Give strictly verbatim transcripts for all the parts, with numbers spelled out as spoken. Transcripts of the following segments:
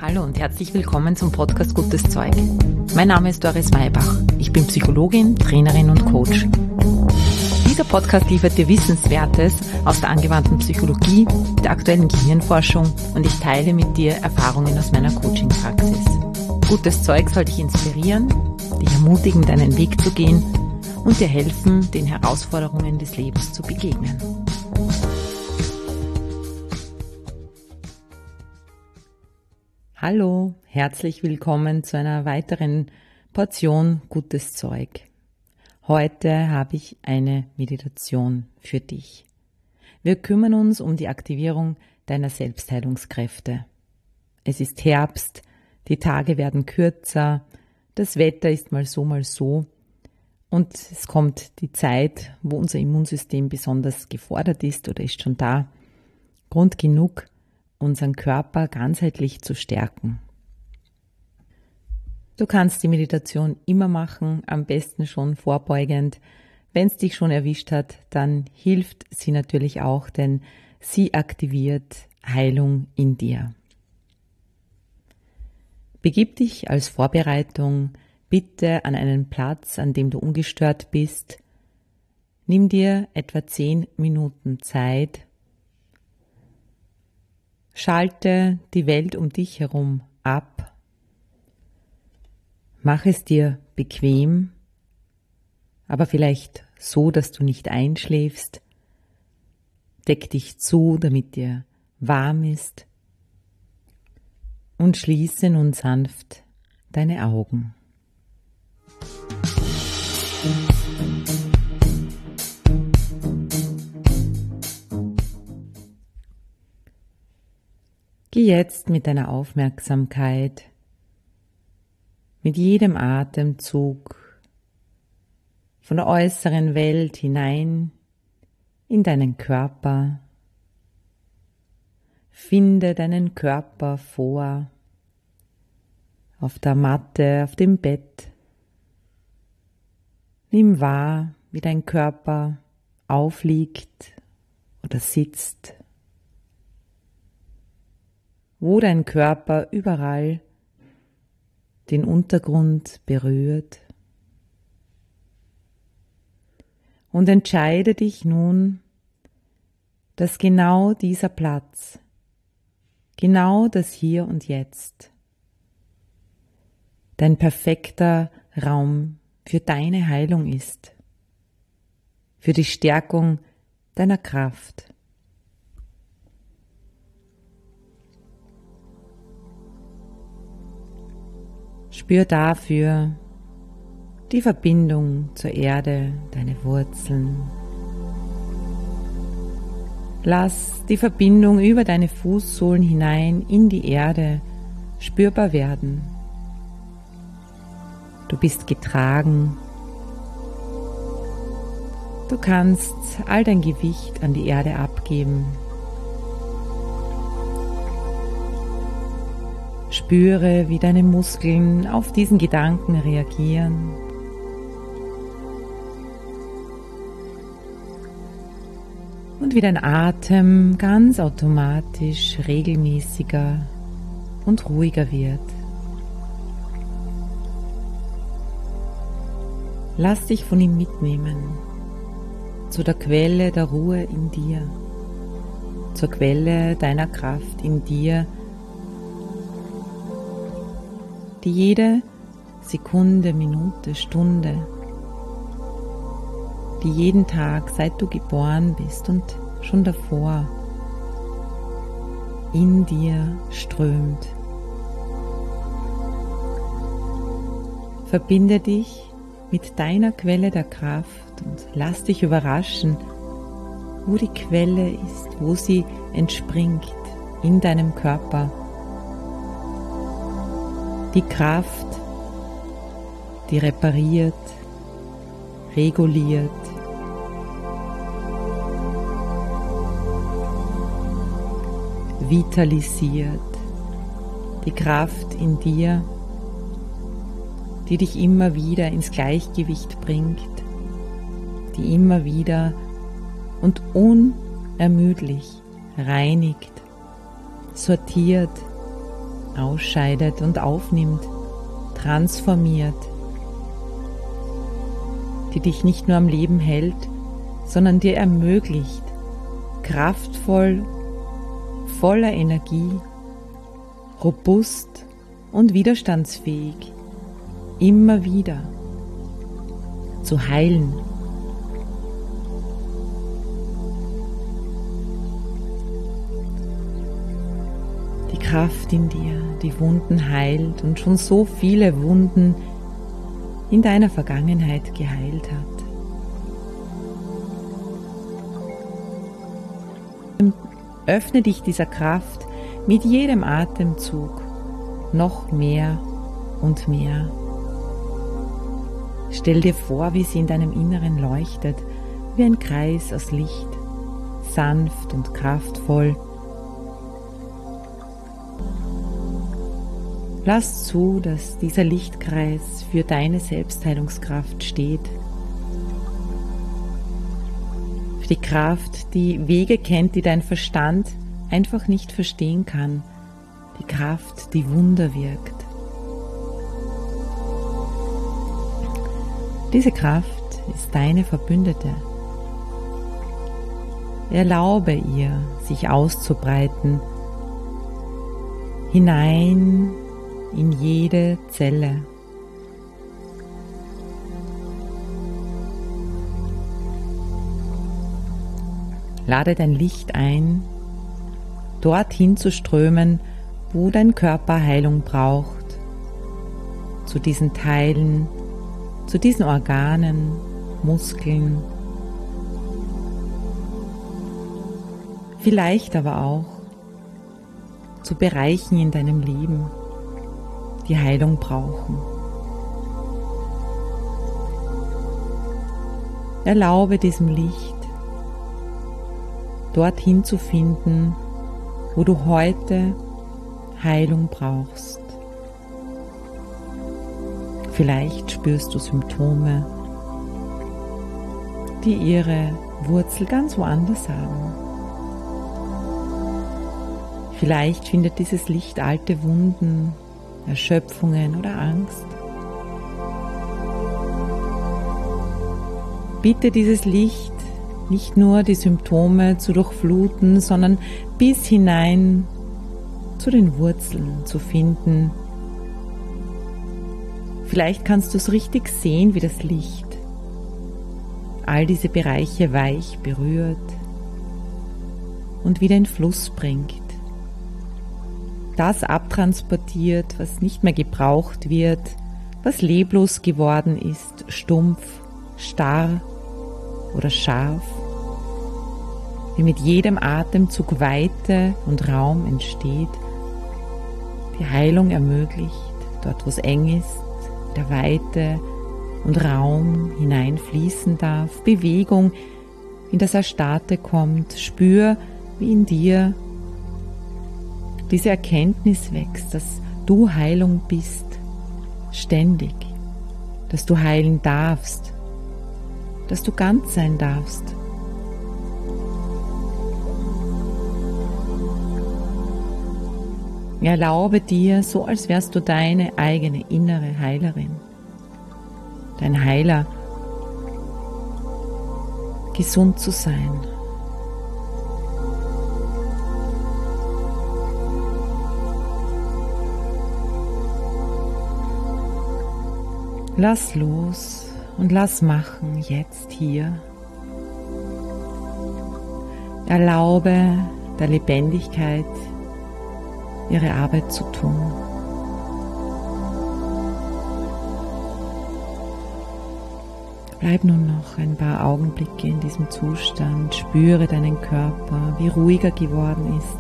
Hallo und herzlich willkommen zum Podcast Gutes Zeug. Mein Name ist Doris Maybach. Ich bin Psychologin, Trainerin und Coach. Dieser Podcast liefert dir Wissenswertes aus der angewandten Psychologie, der aktuellen Gehirnforschung und ich teile mit dir Erfahrungen aus meiner Coaching-Praxis. Gutes Zeug soll dich inspirieren, dich ermutigen, deinen Weg zu gehen und dir helfen, den Herausforderungen des Lebens zu begegnen. Hallo, herzlich willkommen zu einer weiteren Portion Gutes Zeug. Heute habe ich eine Meditation für dich. Wir kümmern uns um die Aktivierung deiner Selbstheilungskräfte. Es ist Herbst, die Tage werden kürzer, das Wetter ist mal so, mal so und es kommt die Zeit, wo unser Immunsystem besonders gefordert ist oder ist schon da. Grund genug, unseren Körper ganzheitlich zu stärken. Du kannst die Meditation immer machen, am besten schon vorbeugend. Wenn es dich schon erwischt hat, dann hilft sie natürlich auch, denn sie aktiviert Heilung in dir. Begib dich als Vorbereitung bitte an einen Platz, an dem du ungestört bist. Nimm dir etwa zehn Minuten Zeit. Schalte die Welt um dich herum ab. Mach es dir bequem, aber vielleicht so, dass du nicht einschläfst. Deck dich zu, damit dir warm ist. Und schließe nun sanft deine Augen. Geh jetzt mit deiner Aufmerksamkeit, mit jedem Atemzug von der äußeren Welt hinein in deinen Körper. Finde deinen Körper vor, auf der Matte, auf dem Bett. Nimm wahr, wie dein Körper aufliegt oder sitzt. Wo dein Körper überall den Untergrund berührt. Und entscheide dich nun, dass genau dieser Platz, genau das Hier und Jetzt, dein perfekter Raum für deine Heilung ist, für die Stärkung deiner Kraft. Spür dafür die Verbindung zur Erde, deine Wurzeln. Lass die Verbindung über deine Fußsohlen hinein in die Erde spürbar werden. Du bist getragen. Du kannst all dein Gewicht an die Erde abgeben. Spüre, wie deine Muskeln auf diesen Gedanken reagieren. Und wie dein Atem ganz automatisch regelmäßiger und ruhiger wird. Lass dich von ihm mitnehmen, zu der Quelle der Ruhe in dir, zur Quelle deiner Kraft in dir, die jede Sekunde, Minute, Stunde, die jeden Tag, seit du geboren bist und schon davor, in dir strömt. Verbinde dich mit deiner Quelle der Kraft und lass dich überraschen, wo die Quelle ist, wo sie entspringt in deinem Körper. Die Kraft, die repariert, reguliert, vitalisiert, die Kraft in dir, die dich immer wieder ins Gleichgewicht bringt, die immer wieder und unermüdlich reinigt, sortiert, ausscheidet und aufnimmt, transformiert, die dich nicht nur am Leben hält, sondern dir ermöglicht, kraftvoll, voller Energie, robust und widerstandsfähig, immer wieder zu heilen. Die Kraft in dir, die Wunden heilt und schon so viele Wunden in deiner Vergangenheit geheilt hat. Öffne dich dieser Kraft mit jedem Atemzug noch mehr und mehr. Stell dir vor, wie sie in deinem Inneren leuchtet, wie ein Kreis aus Licht, sanft und kraftvoll. Lass zu, dass dieser Lichtkreis für deine Selbstheilungskraft steht. Für die Kraft, die Wege kennt, die dein Verstand einfach nicht verstehen kann. Die Kraft, die Wunder wirkt. Diese Kraft ist deine Verbündete. Erlaube ihr, sich auszubreiten, hinein in jede Zelle. Lade dein Licht ein, dorthin zu strömen, wo dein Körper Heilung braucht, zu diesen Teilen, zu diesen Organen, Muskeln, vielleicht aber auch zu Bereichen in deinem Leben, die Heilung brauchen. Erlaube diesem Licht, dorthin zu finden, wo du heute Heilung brauchst. Vielleicht spürst du Symptome, die ihre Wurzel ganz woanders haben. Vielleicht findet dieses Licht alte Wunden, Erschöpfungen oder Angst. Bitte dieses Licht nicht nur die Symptome zu durchfluten, sondern bis hinein zu den Wurzeln zu finden. Vielleicht kannst du es richtig sehen, wie das Licht all diese Bereiche weich berührt und wieder in Fluss bringt. Das abtransportiert, was nicht mehr gebraucht wird, was leblos geworden ist, stumpf, starr oder scharf, wie mit jedem Atemzug Weite und Raum entsteht, die Heilung ermöglicht, dort wo es eng ist, der Weite und Raum hineinfließen darf, Bewegung in das Erstarrte kommt, spür, wie in dir diese Erkenntnis wächst, dass du Heilung bist, ständig, dass du heilen darfst, dass du ganz sein darfst. Erlaube dir, so als wärst du deine eigene innere Heilerin, dein Heiler, gesund zu sein. Lass los und lass machen, jetzt hier. Erlaube der Lebendigkeit, ihre Arbeit zu tun. Bleib nun noch ein paar Augenblicke in diesem Zustand, spüre deinen Körper, wie ruhig er geworden ist.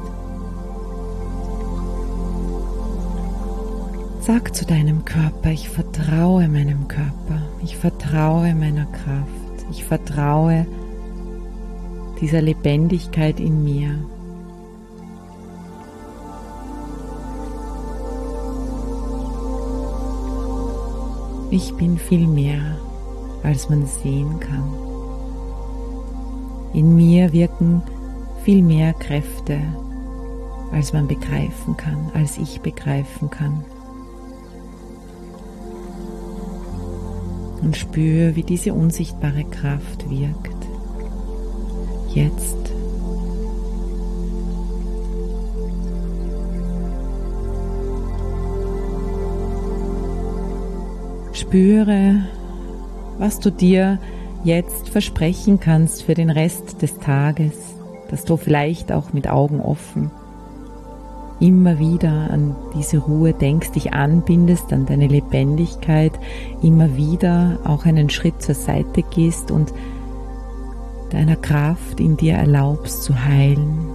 Sag zu deinem Körper, ich vertraue meinem Körper, ich vertraue meiner Kraft, ich vertraue dieser Lebendigkeit in mir. Ich bin viel mehr, als man sehen kann. In mir wirken viel mehr Kräfte, als man begreifen kann, als ich begreifen kann. Und spüre, wie diese unsichtbare Kraft wirkt. Jetzt. Spüre, was du dir jetzt versprechen kannst für den Rest des Tages, dass du vielleicht auch mit Augen offen immer wieder an diese Ruhe denkst, dich anbindest an deine Lebendigkeit, immer wieder auch einen Schritt zur Seite gehst und deiner Kraft in dir erlaubst zu heilen.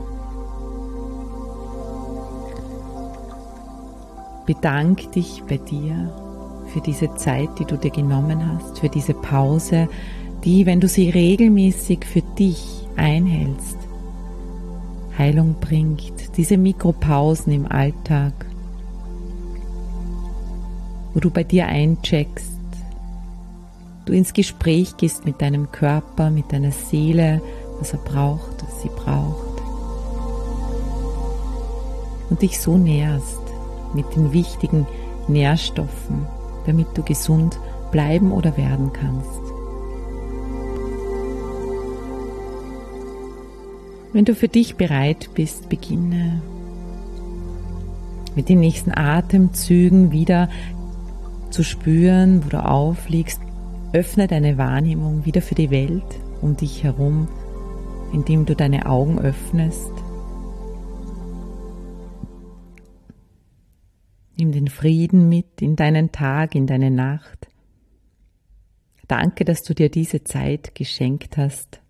Bedank dich bei dir für diese Zeit, die du dir genommen hast, für diese Pause, die, wenn du sie regelmäßig für dich einhältst, Heilung bringt. Diese Mikropausen im Alltag, wo du bei dir eincheckst, du ins Gespräch gehst mit deinem Körper, mit deiner Seele, was er braucht, was sie braucht. Und dich so nährst mit den wichtigen Nährstoffen, damit du gesund bleiben oder werden kannst. Wenn du für dich bereit bist, beginne mit den nächsten Atemzügen wieder zu spüren, wo du aufliegst. Öffne deine Wahrnehmung wieder für die Welt um dich herum, indem du deine Augen öffnest. Nimm den Frieden mit in deinen Tag, in deine Nacht. Danke, dass du dir diese Zeit geschenkt hast.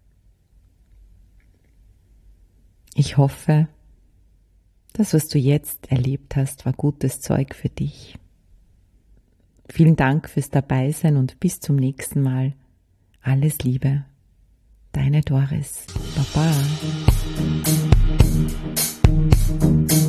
Ich hoffe, das, was du jetzt erlebt hast, war gutes Zeug für dich. Vielen Dank fürs Dabeisein und bis zum nächsten Mal. Alles Liebe, deine Doris. Baba.